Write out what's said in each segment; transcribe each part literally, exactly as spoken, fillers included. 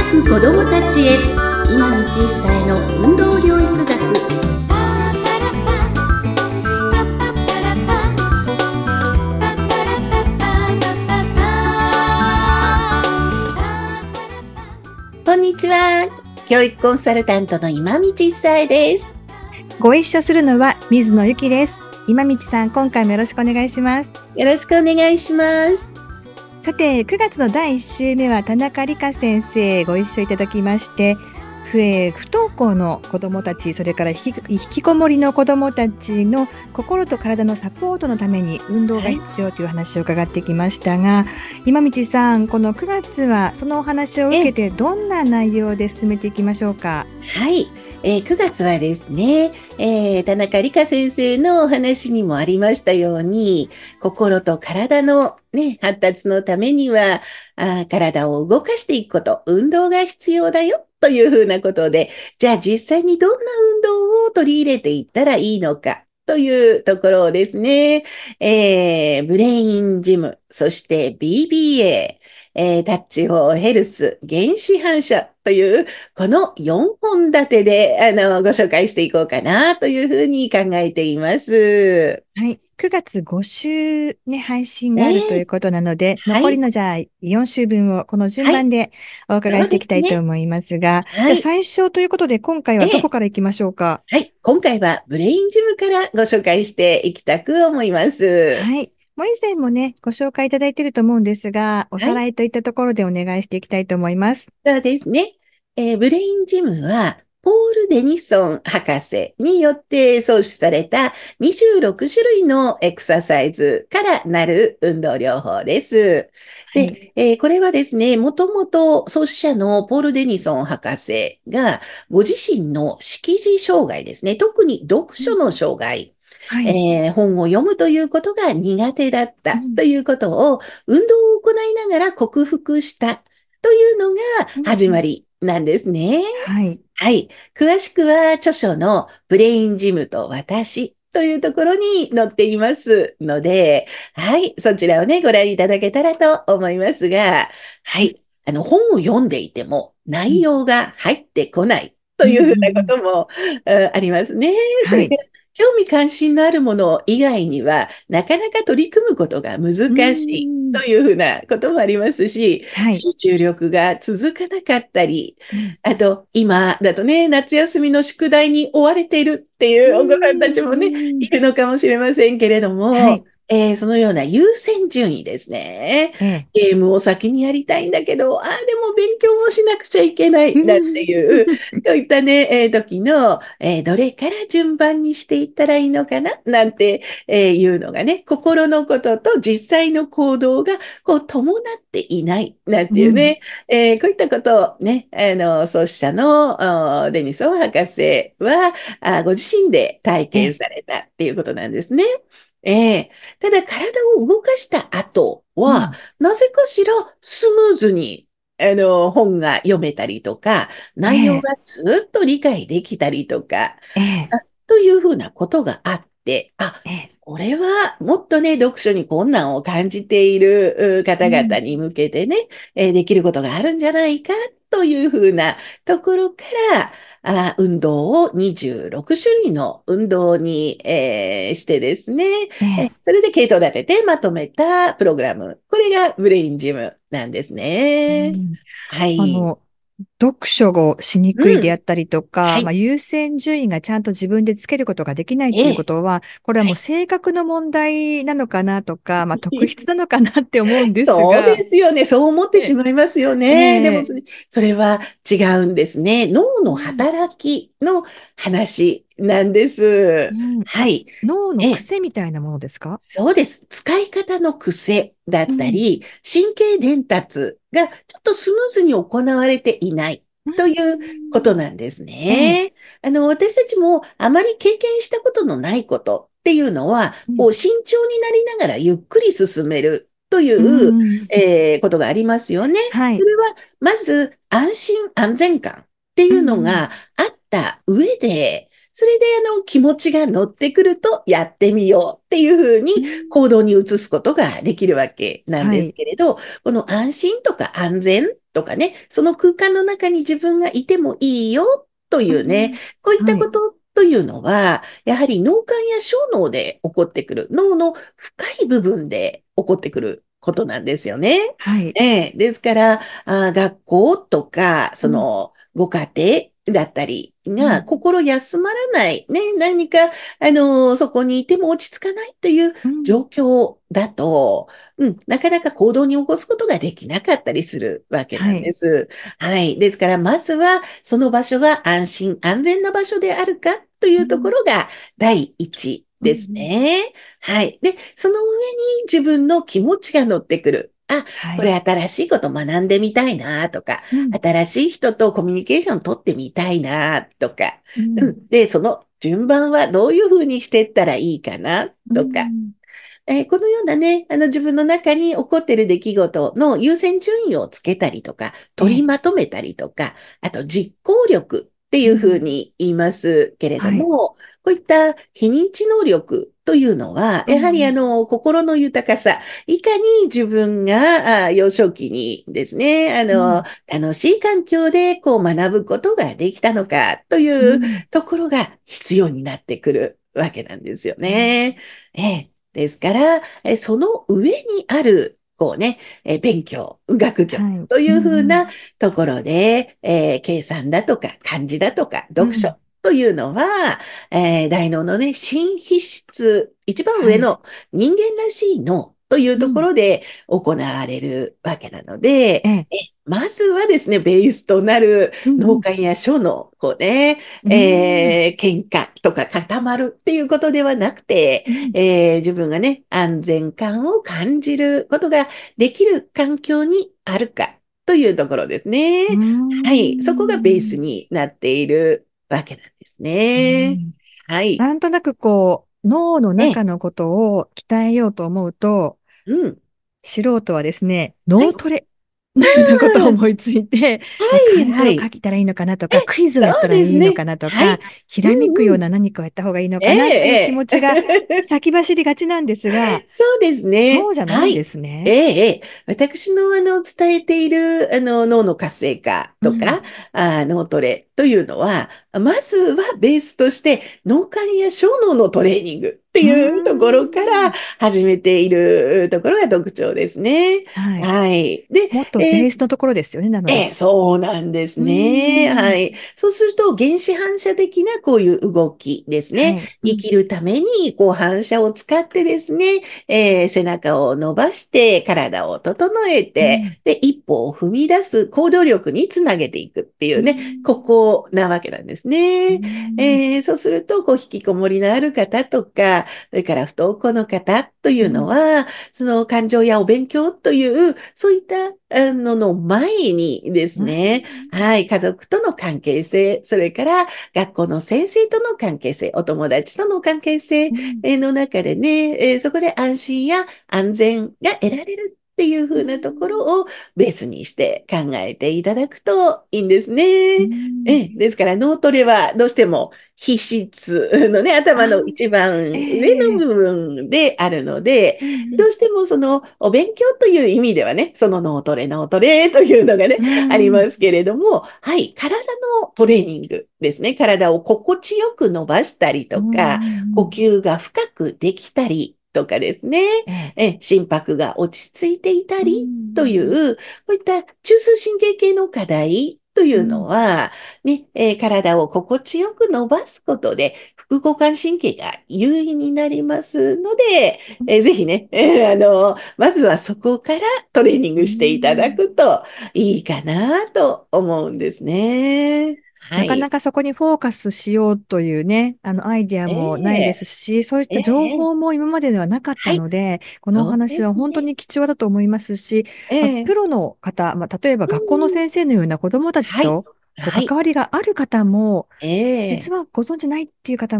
く子どもたちへ今道一歳の運動療育学。こんにちは。教育コンサルタントの今道一歳です。 ご一緒するのは水野ゆきです。今道さん、今回もよろしくお願いします。 よろしくお願いします。 さて、くがつのだいいっ週目は田中理香先生ご一緒いただきまして、不不登校の子どもたち、それから引き、引きこもりの子どもたちの心と体のサポートのために運動が必要という話を伺ってきましたが、はい、今道さん、このくがつはそのお話を受けてどんな内容で進めていきましょうか。 はい、えー、くがつはですね、えー、田中理香先生のお話にもありましたように、心と体の、ね、発達のためにはあ体を動かしていくこと、運動が必要だよというふうなことで、じゃあ実際にどんな運動を取り入れていったらいいのかというところをですね、えー、ブレインジム、そして ビービーエー、えー、タッチフォーヘルス、原子反射という、このよんほん立てで、あの、ご紹介していこうかなというふうに考えています。 はい。くがつご週ね、配信があるということなので、 はい、 残りのじゃあよん週分をこの順番でお伺いしていきたいと思いますが、 はい、 じゃあ最初ということで今回はどこから行きましょうか。 はい。今回はブレインジムからご紹介していきたく思います。 はい。もう以前もね、ご紹介いただいていると思うんですが、おさらいといったところでお願いしていきたいと思います。 そうですね。えー、ブレインジムは、ポール・デニソン博士によって創始されたにじゅうろく種類のエクササイズからなる運動療法です。 はい、 で、えー、これはですね、もともと創始者のポール・デニソン博士がご自身の識字障害ですね、特に読書の障害、はい、えー、本を読むということが苦手だったということを運動を行いながら克服したというのが始まりなんですね。 はい。 はい。詳しくは著書のブレインジムと私というところに載っていますので、はい。そちらをね、ご覧いただけたらと思いますが、はい。あの、本を読んでいても内容が入ってこないというふうなことも、うんうんうん、ありますね。それから興味関心のあるもの以外には、なかなか取り組むことが難しいというふうなこともありますし、はい、集中力が続かなかったり、うん、あと、今だとね、夏休みの宿題に追われているっていうお子さんたちもね、いるのかもしれませんけれども、はい、えー、そのような優先順位ですね。ええ、ゲームを先にやりたいんだけど、ああ、でも勉強もしなくちゃいけない、なんていう、そういったね、えー、時の、えー、どれから順番にしていったらいいのかな、なんて、えー、いうのがね、心のことと実際の行動がこう伴っていない、なんていうね、うん、えー、こういったことをね、あの、創始者のデニソン博士はあご自身で体験されたっていうことなんですね。ええー、ただ体を動かした後は、うん、なぜかしらスムーズに、あの、本が読めたりとか、内容がスーッと理解できたりとか、ええー、というふうなことがあって、あ、ええー、これはもっとね、読書に困難を感じている方々に向けてね、うん、えー、できることがあるんじゃないかというふうなところから、あ運動をにじゅうろく種類の運動に、えー、してですね、ええ、それで系統立ててまとめたプログラム。これがブレインジムなんですね。うん、はい。 あの、読書をしにくいであったりとか、うんはい、まあ、優先順位がちゃんと自分でつけることができないっていうことは、ええ、これはもう性格の問題なのかなとか、はい、まあ、特質なのかなって思うんですが。 そうですよね。そう思ってしまいますよね。ええ、でも、それは違うんですね。脳の働きの話なんです。うん、 はい。脳の癖みたいなものですか？ そうです。使い方の癖だったり、うん、神経伝達がちょっとスムーズに行われていないということなんですね。うん、あの、私たちもあまり経験したことのないことっていうのは、うん、こう慎重になりながらゆっくり進めるという、うん、えー、ことがありますよね。はい、それは、まず安心安全感っていうのがあった上で、 それであの気持ちが乗ってくるとやってみようっていうふうにうん。 行動に移すことができるわけなんですはい。 けれど、この安心とか安全とかね、その空間の中に自分がいてもいいよというね、 うん。 こういっはい。 たことというのは、やはり脳幹や小脳で起こってくる、脳の深い部分で起こってくることなんですよね。 はい。 ええ、ですから、あー、学校とか、そうん。 の、ご家庭だったりが、 うん。 心休まらない、ね、何か、あのーそこにいても落ち着かないといううん。 状況だと、うん、なかなか行動に起こすことができなかったりするわけなんではい。 す。はい。ですから、まずは、その場所が安心安全な場所であるかというとこうん。 ろが第一うん。うですん。 ね。はい。で、その上に自分の気持ちが乗ってくる。あ、これはい。 新しいこと学んでみたいなとか、 うん。 新しい人とコミュニケーション取ってみたいなとか、 うん。 うん。で、その順番はどういうふうにしていったらいいかなうとか、 ん。 えーこのようなね、あの自分の中に起こっている出来事の優先順位をつけたりとか、取りええ。 まとめたりとか、あと実行力っていうふううん。 に言いますけれどはい。 も、こういった非認知能力というのは、やはりあうん。 の心の豊かさ、いかに自分があ幼少期にですね、あのうん。 楽しい環境でこう学ぶことができたのかといううん。 ところが必要になってくるわけなんですようん。 ね。ええ、ですから、えその上にある、こうね、え勉強、学業はい。 というん。 うふうなうん。 ところで、えー計算だとか漢字だとか読書うん。 というのは、えー大脳のね、新皮質、一番はい。 上の人間らしい脳というとこうん。 ろで行われるわけなので、 ええ。 えまずはですね、ベースとなるうん。うん。 脳幹や書の、こうね、 うん。 えー喧嘩とか固まるっていうことではなくて、 うん。 えー自分がね、安全感を感じることができる環境にあるかというところですね。 うーはい。そこがベースん。 になっているわけなんですうね。 ん。 はい。 なんとなくこう、脳のね。 中のことを鍛えようと思うと、 うん。 素人はですね、 はい。 脳トレのようなことをうん。 思いついて、 はえい。 漢字を書はい。 いたらいいのかなとえ、 か、クイズをやっそうたらですね。 いいのかなとはい。 か、ひうらめくようんうん。 な何かをやった方がいいのえかなっていう気え、 持ちがええ。 先走りがちなんですが、 そうですね。 そうじゃないんではい。 すね。 ええ、ええ、私のあの伝えているあの脳の活性化とか、 うん。 あ脳トレというのは、まずはベースとして脳幹や小脳のトレーニングってうーいうところからん。 始めているところが特徴ですね。 はい。 はい。で、 もっとえーベースのところですよね、なので。 ええ、そうなんですうーね。はん。 い。そうすると、原始反射的なこういう動きですね。 はい。うん。 生きるために、こう反射を使ってですね、えー背中を伸ばして、体を整えて、 うん。 で、一歩を踏み出す行動力につなげていくっていううね、こん。 こなわけなんですうね。 ん。 えーそうすると、こう、引きこもりのある方とか、それから不登校の方というのうん。 は、その感情やお勉強という、そういったあのの前にですうね、 ん。 はい、家族との関係性、それから学校の先生との関係性、お友達との関係性うん。 えーの中でね、えーそこで安心や安全が得られるっていうう風なとこん。 ろをベースにして考えていただくといいんですうね。 ん。 えーですから脳トレはどうしても皮質のね、頭のあ、 一番え上のえ。 部分であるので、 うんどうしてもそのお勉強という意味ではね、その脳トレ、脳トレというのがね、 うん。 ありうん。 ますけれども、はい、体のトレーニングですね。体を心地よく伸ばしたりうん。うとか、呼ん。 吸が深くできたりとかですね。 ええ。 え、心拍が落ち着いていたうりといん。 う、こういった中枢神経系の課題というのうん。 は、ね、えー体を心地よく伸ばすことで、副交感神経が優位になりますので、えーぜひね、えーあの、まずはそこからトレーニンうグしていただん。 くといいかなと思うんですね。はなかない。 かそこにフォーカスしようというね、あのアイディアえもないですえ、 し、そういっええ、 た情ええ、 報も今までではなかったはい。 ので、このおそうで話は本当すね。 に貴重だと思いますし、まあ、 ええ、 プロの方、まあ、例えばう学校のん、 先生のような子どもたちはい。 とこうはい。 関わりがある方も、 ええ、 実はご存じないっていう方も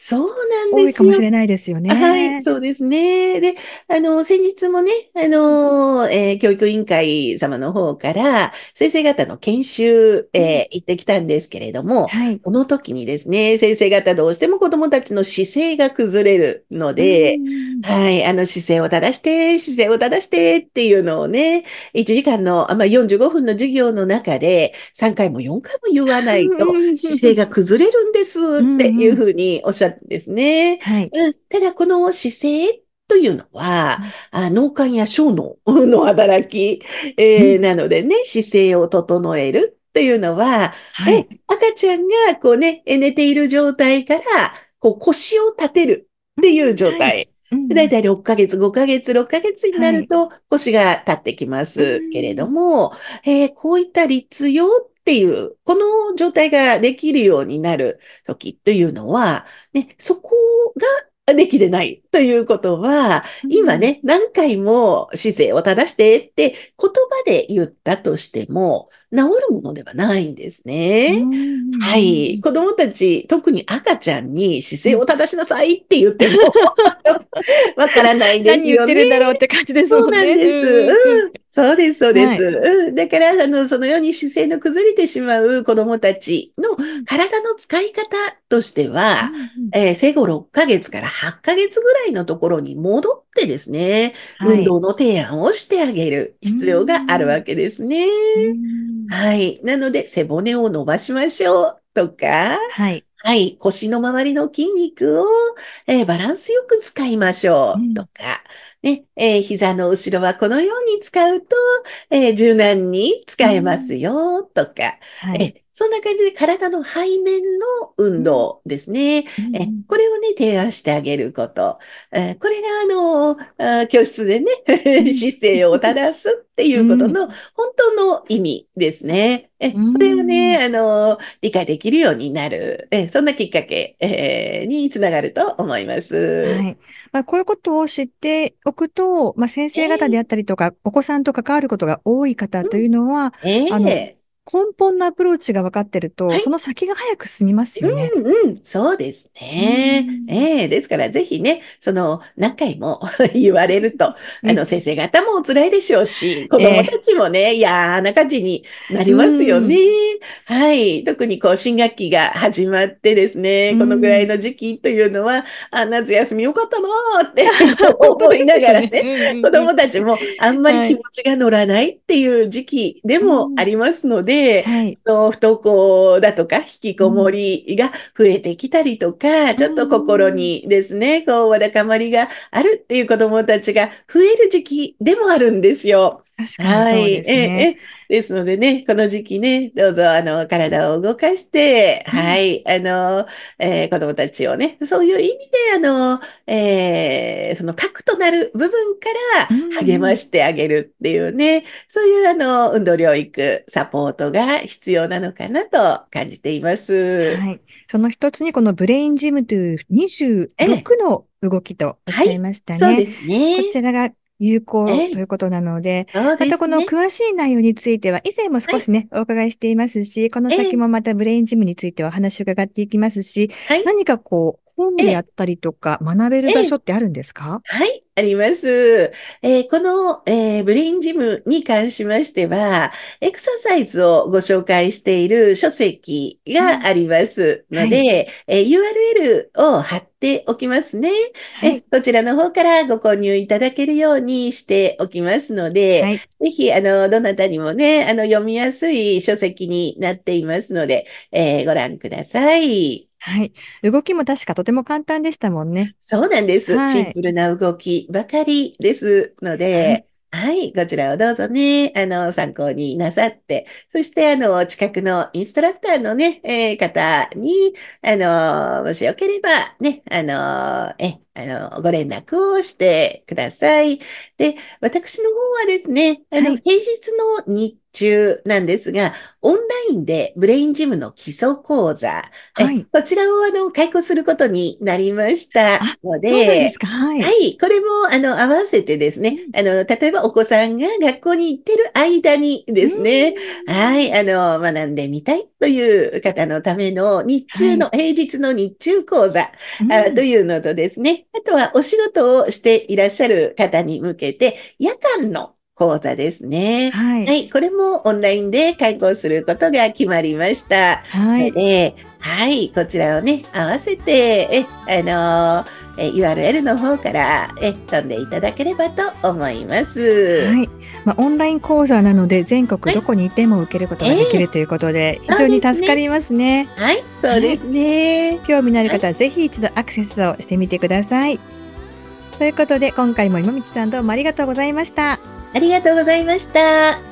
そうなん多いかもしですよ。 れないですよはい、 ね。 そうですね。で、あの、先日もね、あの、えー教育委員会様の方から、先生方の研修、 うん。 えー行ってきたんですけれども、 はい。 この時にですね、先生方どうしても子どもたちの姿勢が崩れるのうで、 ん。 はい、あの、姿勢を正して、姿勢を正してっていうのをね、いちじかんの、あまあ、よんじゅうごふんの授業の中でさんかいもよんかいも言わないと姿勢が崩れるんですうっていうんうん。 ふうにおっしゃるんですね。 はい。 うん、ただ、この姿勢というのは、 うん。 あ脳幹や小脳の働き、えーなのでね、姿勢を整えるっていうのは、え、 はい。 赤ちゃんがこうね、え寝ている状態から、こう腰を立てるっていううん。はい。 状態。 うんうん。 だいたいろっかげつ、ごかげつ、ろっかげつになはい。 ると腰が立ってきまうすけれどん。 も、えーこういった立用っていう、この状態ができるようになる時というのは、ね、そこができてないということは、 うん。 今ね、何回も姿勢を正してって言葉で言ったとしても、治るものではないんですうね。はん。 い。子供たち、特に赤ちゃんに姿勢うん。 を正しなさいって言ってもわからないですよね。 何言ってるんだろうって感じですそうもんね。 なんです。 うんうんうん。そうです、そううん。 です。 はい。 うん。だから、あの、そのように姿勢の崩れてしまう子供たちのうん。 体の使い方としては、 うんうん。 えー生後ろっかげつからはちかげつぐらいのところに戻ってですね、 はい。 運動の提案をしてあげるう必要があるわん。 けですね。 うん。 はい。なので、背骨を伸ばしましょうとか、 はい。 はい。腰の周りの筋肉を、えーバランスよく使いましょうとうん。 か、ね、えー膝の後ろはこのように使うと、えー柔軟にう使えますん。 よとか、 はい。 えーそんな感じで体の背面の運うん。 動ですね。 うんうえーん。 これをね、提案してあげること。えーこれが、あの、あー教室でね、 うん。 姿勢を正すっていうん。 うことの本当の意味ですね。え、 うこれをね、 ん。 あの、理解できるようになる、え、そんなきっかけ、えーにつながると思います。 はい。まあ、こういうことを知っておくと、まあ、先生方であっええたりとか、お子さんと関わることが多い方というのは、 えあの、 え根本のアプローチが分かってると、そはい。 の先が早く進みますよね。 うんうん、そうですうね。 ん。 ええですからぜひね、その何回も言われると、 うん。 あの先生方もお辛いでしょうし、子供たええ。 ちもね、嫌な感じになうりますよね。 ん。 はい。特にこう新学期が始まってですうね、このぐらいん。 の時期というのは、あ、夏休みよかったなーって本当で思いなすよね。うがらね、子んうんうん。 供たちもあんまりはい。 気持ちが乗らないっていう時期でもあうん。 りますので、 はい。 の不登校だとか、引きこもうん。 りが増えてきたりとか、 うちょっと心ん。 にですね、こう、わだかまりがあるっていう子供たちが増える時期でもあるんですよ。 確かにそうではい。え、 すね。 え、ですのでね、この時期ね、どうぞ、あの、体を動かして、 うん。 はい、あの、えー子供たちをね、そういう意味で、あの、えーその核となる部分からうん励うん。 ましてあげるっていうね、そういうあの、運動療育、サポートが必要なのかなと感じています。 はい。その一つにこのブレインジムというええ、 にじゅうろくの動きとおっはい、 しゃいましたね。 そうですね。 こちらが有効ええ、 ということなので、 そうまたこのですね。 詳しい内容については以前もはい、 少しね、お伺いしていますし、このええ、 先もまたブレインジムについてはお話を伺っていきますし、 はい、 何かこう本ええ、 であったりとか学べる場ええ、 所ってあるんですか？ はい、あります。えーこの、えーブレインジムに関しましては、エクササイズをご紹介している書籍うん。 がありますのはい。 で、えー ユーアールエル を貼っておきますね。え、 はい。 こちらの方からご購入いただけるようにしておきますので、 はい。 ぜひ、あの、どなたにもね、あの、読みやすい書籍になっていますので、えーご覧ください。 はい。動きも確かとても簡単でしたもんね。 そうなんです。シはい。 ンプルな動きばかりですのはい。 で、はい、こちらをどうぞね、あの、参考になさって、そして、あの、近くのインストラクターのね、えー方に、あの、もしよければ、ね、あの、え、あの、ご連絡をしてください。で、私の方はですね、あの、 はい。 平日の日中なんですが、オンラインでブレインジムの基礎講座、え、 はい。 こちらをあの、開講することになりましたあ、 のそうなんですで、 か。はい。 はい、これもあの、合わせてですね、 うん。 あの、例えばお子さんが学校に行ってる間にうーですね、はい、 ん。 あの、学んでみたいという方のための日中の、 はい。 平日の日中講座、あ、とうん。 いうのとですね、あとはお仕事をしていらっしゃる方に向けて、夜間の講座ですね。 はい。 はい、これもオンラインで開講することが決まりました。 はい。 ので、はい、こちらをね、合わせて、え、あのえ ユーアールエル の方からえ飛んでいただければと思います。 はい。まあ、オンライン講座なので、全国はい、 どこにいても受けることができええ、 るということで、非そう常にですね。 助かりますね。 はい、そうはい。 ですね。 興味のあるはい、 方はぜひ一度アクセスをしてみてください。ということで、今回も今道さんどうもありがとうございました。 ありがとうございました。